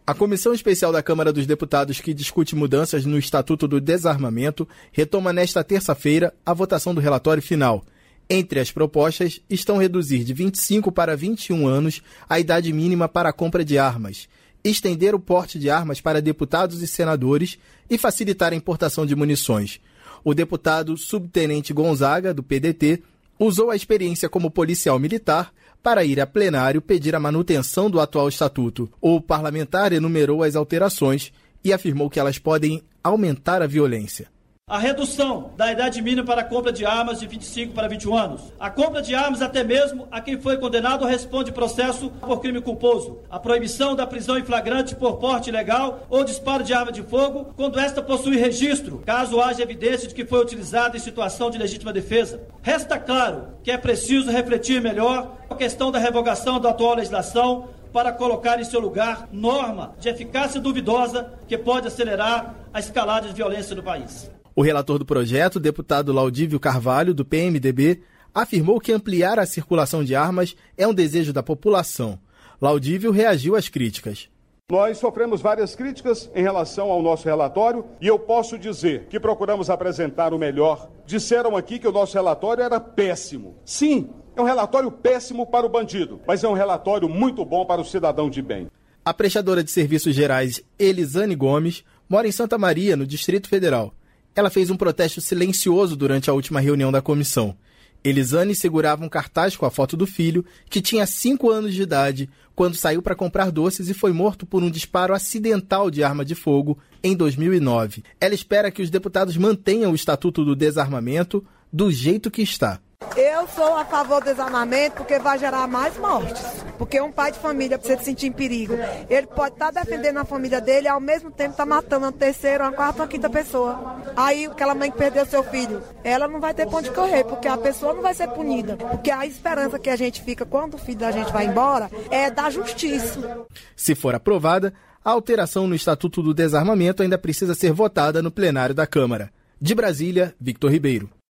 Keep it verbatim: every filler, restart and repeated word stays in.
A Comissão Especial da Câmara dos Deputados que discute mudanças no Estatuto do Desarmamento retoma nesta terça-feira a votação do relatório final. Entre as propostas estão reduzir de vinte e cinco para vinte e um anos a idade mínima para a compra de armas, estender o porte de armas para deputados e senadores e facilitar a importação de munições. O deputado subtenente Gonzaga, do P D T, usou a experiência como policial militar para ir a plenário pedir a manutenção do atual estatuto. O parlamentar enumerou as alterações e afirmou que elas podem aumentar a violência. A redução da idade mínima para a compra de armas de vinte e cinco para vinte e um anos. A compra de armas até mesmo a quem foi condenado ou responde processo por crime culposo. A proibição da prisão em flagrante por porte ilegal ou disparo de arma de fogo quando esta possui registro, caso haja evidência de que foi utilizada em situação de legítima defesa. Resta claro que é preciso refletir melhor a questão da revogação da atual legislação para colocar em seu lugar norma de eficácia duvidosa que pode acelerar a escalada de violência no país. O relator do projeto, o deputado Laudívio Carvalho, do P M D B, afirmou que ampliar a circulação de armas é um desejo da população. Laudívio reagiu às críticas. Nós sofremos várias críticas em relação ao nosso relatório e eu posso dizer que procuramos apresentar o melhor. Disseram aqui que o nosso relatório era péssimo. Sim, é um relatório péssimo para o bandido, mas é um relatório muito bom para o cidadão de bem. A prestadora de serviços gerais Elisane Gomes mora em Santa Maria, no Distrito Federal. Ela fez um protesto silencioso durante a última reunião da comissão. Elisane segurava um cartaz com a foto do filho, que tinha cinco anos de idade, quando saiu para comprar doces e foi morto por um disparo acidental de arma de fogo em dois mil e nove. Ela espera que os deputados mantenham o Estatuto do Desarmamento do jeito que está. Eu sou a favor do desarmamento porque vai gerar mais mortes. Porque um pai de família precisa se sentir em perigo. Ele pode estar tá defendendo a família dele e ao mesmo tempo estar tá matando uma terceira, uma quarta, uma quinta pessoa. Aí aquela mãe que perdeu seu filho, ela não vai ter ponto de correr, porque a pessoa não vai ser punida. Porque a esperança que a gente fica quando o filho da gente vai embora é da justiça. Se for aprovada, a alteração no Estatuto do Desarmamento ainda precisa ser votada no plenário da Câmara. De Brasília, Victor Ribeiro.